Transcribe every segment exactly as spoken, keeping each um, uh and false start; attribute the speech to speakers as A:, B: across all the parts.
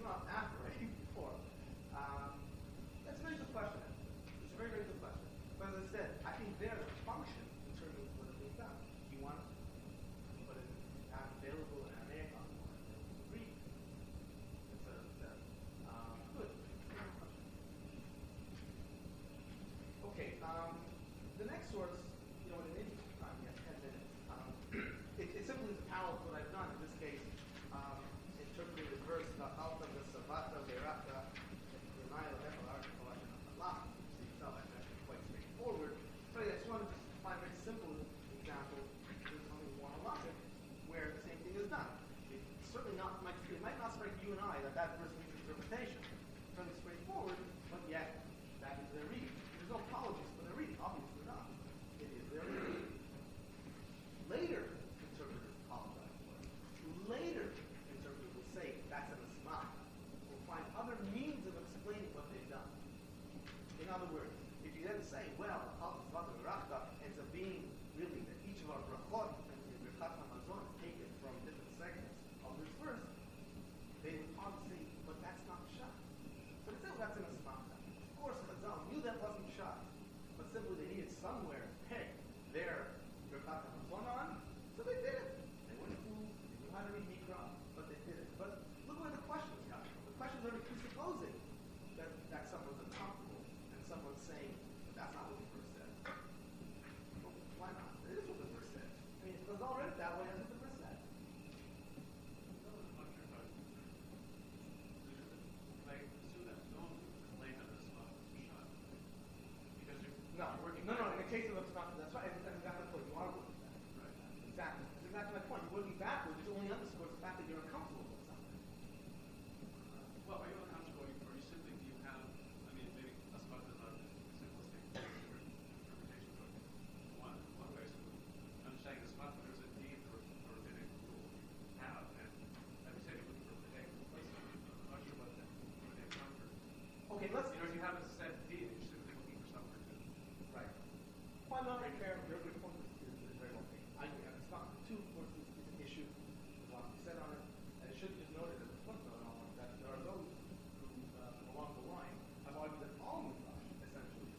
A: not after, right? Even before. Um, that's a very good question. It's a very, very good question. But as I said, I think there's a function in terms of what is being done. Do you want to put it available in Aramaic or available in Greek? Et cetera, et cetera. Um, good. Okay. Um, the next source, you know, in the interest of time, we have ten minutes. Um, it, it simply is a parallel to what I've done. In this case, um, interpreting the verse, Alta, the Savata, Verata, Renaya, Lehelar, Allah. So you tell that's actually quite straightforward. So yeah, I just wanted to find a very simple example of something more halachic, where the same thing is done. It certainly not might, it might not strike you and I that that verse needs interpretation. It's fairly straightforward, but yet that is their reading. There's no apologies for their reading, obviously not. It is their reading. Later, interpreters apologize for it. Later, interpreters will say that's an asma. We'll find other means of explaining what they've done. In other words, if you then say, well, Al-Tzvata ends up being really that each of our brachot and the Birkat HaMazon is taken from different segments of this verse, they would probably say, but that's not shot. So they say, well, that's an asma. Of course, Chazal knew that wasn't shot, but simply they needed somewhere to peg their Birkat HaMazon on, so they did it. They weren't fools, they knew how to read Mikra, but they did it. But look where the questions come from. The questions are presupposing that, that someone's uncomfortable and someone's saying, but that's not what the verse said. Well, why not? It is what the verse said. I mean, it was all read that way as what the verse said. No, no, no. In the case of the Tzvata, that's right. That's exactly the point. You are working backwards. Right. Exactly. That's exactly my point. You're working backwards, which only underscores the fact that you're uncomfortable with something.
B: Well, are you uncomfortable, or you simply do you have? I mean, maybe Asmat is not the simplest interpretation, but one one way is to understand Asmat, but there's a need for for rabbinic rule you have, and as you say, you're looking for rabbinic. I'm not sure about that rabbinic comfort.
A: Okay, let's.
B: You know, you have a set deed, you're simply looking for somewhere to.
A: Right. Well, I'm not very fair. Your your point is, is very well taken. I agree. It's not two. Of course, is, is an issue. There's a lot to be said on it, and it should be just noted as a footnote on it that there are those who, uh, along the line, have argued that all midrash essentially,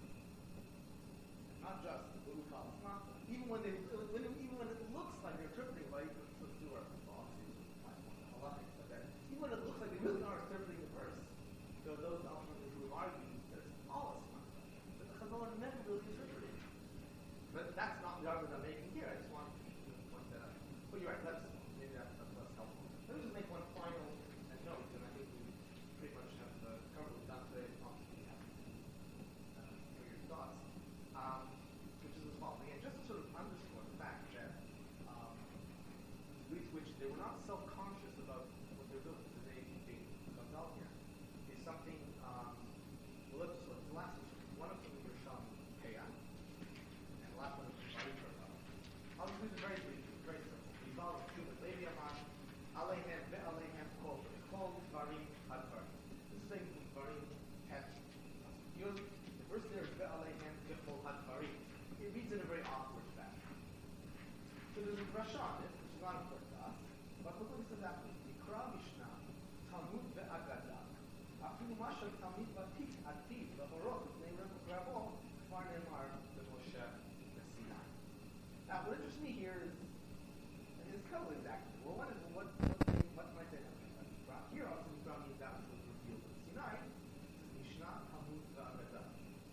A: and not just what we call Asma, even when they, when it, even when it looks like they're interpreting like the Surah, obviously, halachic, but that even when it looks like they really are interpreting the verse, there are those ultimately who have argued that it's all Asma. But the Chazal are never really interpreted. But that's not the argument I'm making here. I just want to point that out. But you're right. That's maybe that's, that's less helpful. Let me just make one final note, and I think we pretty much have uh, covered what we've done today. Obviously, we have uh, for your thoughts, um, which is as follows. Again, just to sort of underscore the fact that um, the degree to which they were not self-conscious about what they're doing, because they they comes out here, is something. Um, well, let's just look. The last one of them is Yerushalmi Keyan. And the last one is Baruch Rabbi. I'll just do this very briefly, very simple. We follow the two, but Levi Amar, Alehem ve'alehem kol, kol Barim Advarim. This is saying Barim have yud. The first there is ve'alehem kol Advarim. It reads in a very awkward fashion. So there's a drasha on it, which is not important to us, but look what he says after. Mikra Mishnah, Talmud ve'agadah. Afilu mashal Talmud batik ativ v'horot v'nei Rabbo kfar ne'mar v'Moshe. Now, what interests me here is, and it's a couple of exactly. Well, one is, what, what, what might they have? Here, also, Mikra means that which was revealed in Sinai. This is Mishnah, Talmud, Agadah.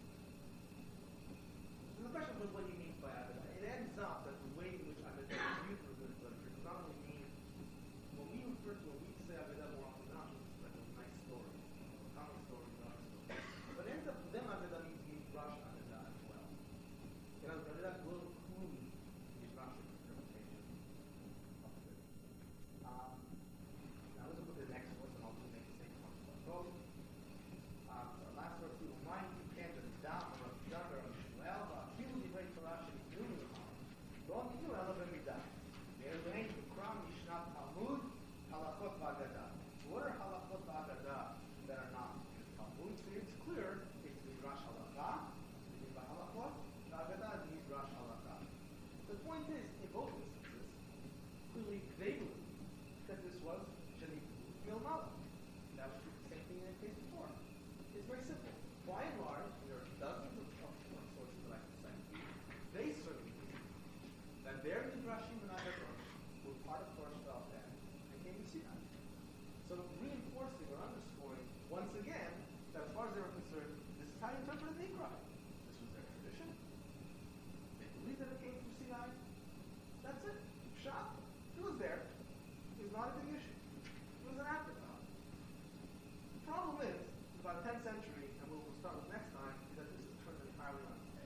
A: So the question was, what do you mean by Agadah? It ends up that the way in which Agadah is used in the literature does not only mean, when we refer to, when we say Agadah more often than not, it's like a nice story, a common story, dark story. But it ends up, for them, Agadah means Midrash Agadah as well. You know, Agadah will include Rashi interpretation of it. Um, now let's look at the next verse, and I'll just make the same point about both. Um, so our last verse, "U'mayim tiken b'dam or b'davar Shmuel v'afilu divrei Torah sheniknu l'mam lo niknu ela b'midah ve'eluhein b'kram mishnat Talmud halachot v'agadah." What are halachot v'agadah that are not in the Talmud? So it's clear it's midrash halakha, it's halachot, v'agadah is midrash halakha. The point is, in both instances, clearly they believe that this was Shaniku Milmala. very simple. By and large, and there are dozens of, of, of sources that I can cite to you, they certainly believe that their Midrashim and Agadah were part of Torah Shabbat and came to Sinai. So reinforcing or underscoring, once again, that as far as they were concerned, this is how you interpret the Mikra. This was their tradition. They believed that it came from Sinai. That's it. Shot. It was there. It was not a big issue. It was an afterthought. The problem is, about the tenth century, and we'll, we'll start with next time, is that this is turned entirely on its head.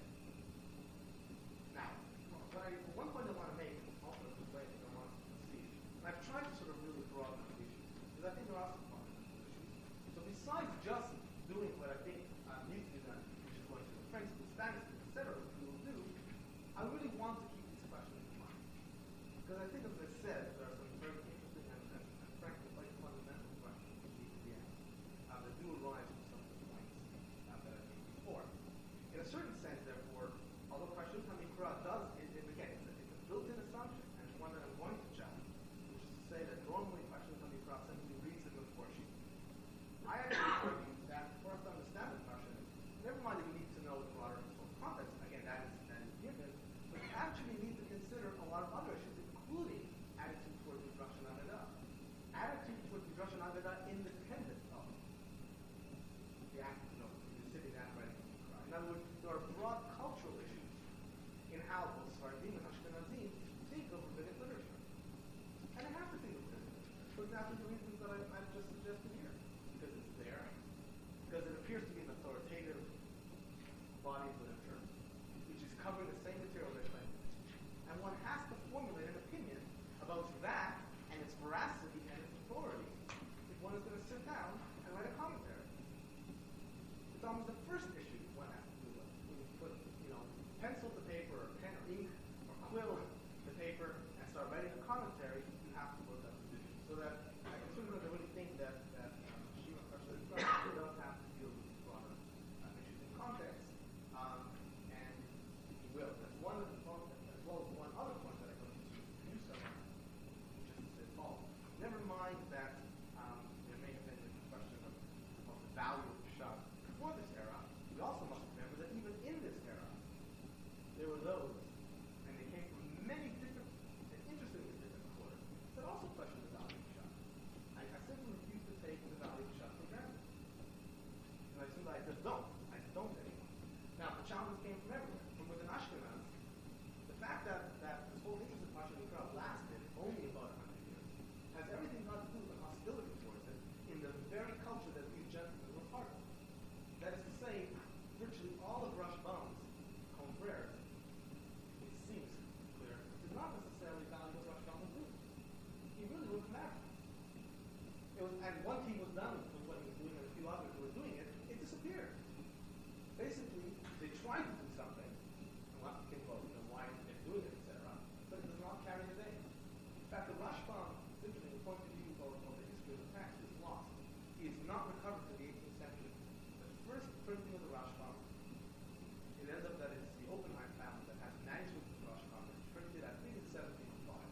A: Now, what I, one point I want to make, also this way, I want to see, and I've tried to sort of really broaden the issues, because I think there are some fundamental issues. So besides just doing what I think uh, needs to be done, which is going to the French, the Spanish, et cetera, which we will do, I really want to keep these questions in mind. Because I think, as I said, there are some very interesting and, and, and frankly quite fundamental questions that need to be asked uh, that do arise from some of the points uh, that I made before. In a certain sense, therefore, although Pashut HaMikra does, it, it, again, it's a, it's a built-in assumption, and it's one that I'm going to challenge, which is to say that normally Pashut HaMikra simply reads it with four sheets. I actually argue that for us to understand the Pashut, never mind that we need to know the broader context, again, that is, that is given, but we actually need to consider a lot of other issues, including attitude toward Midrash and Agadah. Attitude toward Midrash and Agadah independent of the act, you know, you're sitting down writing the Mikra. In other words, there are broad cultural issues in how both Sfaradim and Ashkenazim think of rabbinic literature. And they have to think of rabbinic literature. For example, the reasons that I, I've just suggested here. Because it's there, because it appears to be an authoritative body of literature, which is covering the same material they're claiming. And one has to formulate an opinion about that and its veracity and its authority if one is going to sit down and write a commentary. It's almost the first issue one has to do with. When you put, you know, pencil to paper, or pen or ink, or quill to paper, and start writing a commentary, you have to work out the issue. So that I can certainly really think that, that um, Shiva Prashad does have to deal with broader uh, issues in context. Um, and he will. That's one of the points, as well as one other point that I go to use someone, which is this all. Never mind that um, there may have been a question of, of the value of the shot before this era. We also must remember that even in this era, there were those, and they came from many different, and interestingly different quarters, that also questioned the value of the shot. I, I simply refuse to take the value of the shot for granted. And I simply, I just don't. I don't anymore. Now, the challenges came from everywhere. From within Ashkenaz, the fact that, that this whole interest in Pashut HaMikra lasted only about one hundred years has everything got to do with the hostility towards it in the very culture that these gentlemen were part of. That is to say, virtually all of Rashbam's confreres, it seems clear, did not necessarily value what Rashbam was doing. He really wouldn't matter. It was, and once he was done with what he was doing and a few others who were doing it, it disappeared. Basically, they tried to do something, and one can think about, you know, why they're doing it, et cetera, but it does not carry the day. In fact, the Rashbam, simply the point of view of, of the history of the text, is lost. He is not recovered to the eighteenth century. The first printing of the Rashbam, it ends up that it's the Oppenheim family that has manuscripts of the Rashbam. It's printed, I think, in seventeen oh five.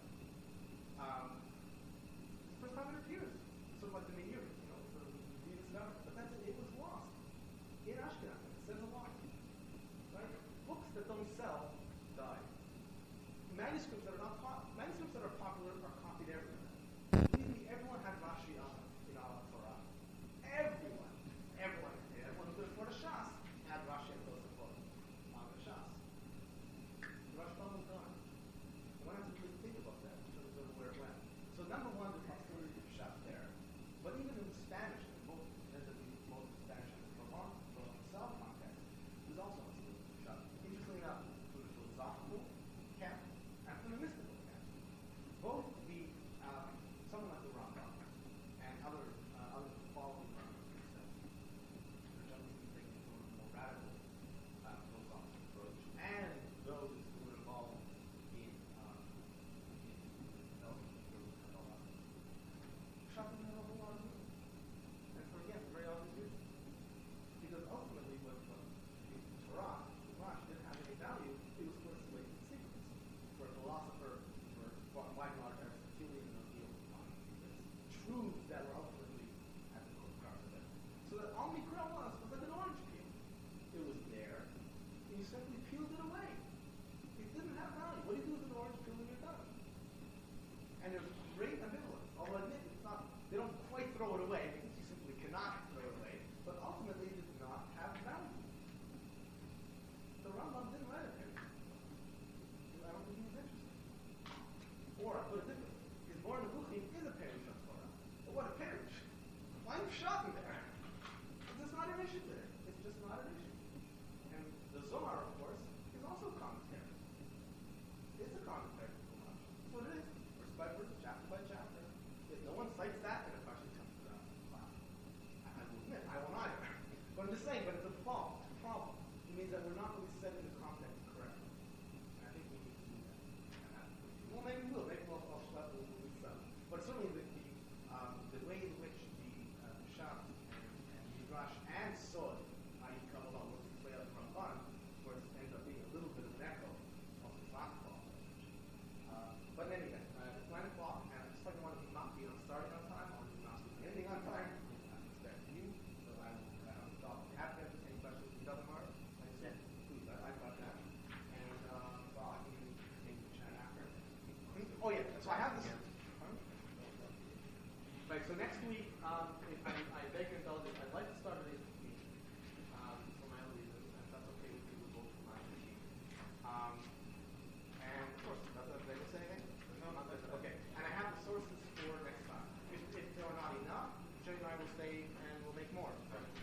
A: Um, it's the first time it appears. Sort of like the Meir, you know, sort of rediscovered. But that's it. It was lost in Ashkenaz. It says a lot. Right? Books that don't sell die. Manuscripts that are not pop- manuscripts that are popular are copied everywhere. Believe me, everyone had Rashi on in Al Torah. Everyone, everyone, everyone who could afford a Shas had Rashi and Tosafot on the Shas. The Rashbam was gone. One has to really think about that in terms of where it went. So number one, the possibility of Shas there. But even in Spanish, in both, there's a both Spanish and Provence, Provençal context, there's also a possibility of Shas. Interestingly enough, from the philosophical camp and from the mystical And there's great ambivalence. Although admit it's not, they don't quite throw it away because you simply cannot throw it away. But ultimately it does not have value. The Rambam didn't write a parish. I don't think he was interested. Or I put it differently. His Bor Nevuchim is a parish of Torah. But what a parish. Why are you shot in there? It's just not an issue there. It's just not an issue. And the Zohar, of course, is also a commentary. It's a commentary to Chumash. That's what it is. Verse by verse, chapter by chapter. If no one cites that, then a question comes to the class. I I will admit, I won't either. But I'm just saying, but it's a fault, it's a problem. It means that we're not really setting the context correctly. And I think we need to do that. And that well, maybe we will. Maybe we'll, we'll, we'll, we'll do some. But certainly the, the, um, the way in which the uh, Pshat and, and Midrash and Sod, that is Kabbalah, works its way out from Ramban, of course, ends up being a little bit of an echo of the last call. Uh, but in any event, uh, it's nine o'clock, and just like I wanted to not be on starting on time, I wanted to not be ending on time. I expect you, so I will uh, stop. If you have to any questions, it doesn't matter. Like I said, please, I, I've got that. And uh, so I can maybe chat after. Oh yeah, so I have this. Right, so next week, um, if I, I beg your indulgence, I'd like to start at eight fifteen, um, for my own reasons, and if that's okay with you, we'll go to nine fifteen. Um, and of course, does that, did I miss anything? No, not that, okay. And I have the sources for next time. If, if there are not enough, Jay and I will stay and we'll make more.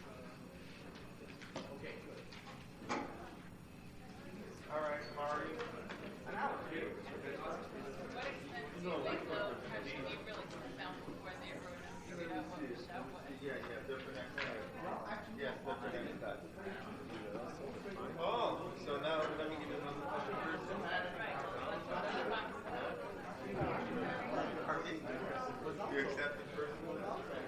A: Uh, okay, good.
C: All right, Mari.
A: An hour.
D: To what extent do you think they'll actually be really profound before they wrote and figured out what the show was?
C: Yeah, yeah, different exercise.
A: Well, actually,
C: Yes, different exercise. Oh, so now let me give you another question.
D: Right. That's what I'm
C: You accept the first one?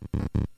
A: Thank you.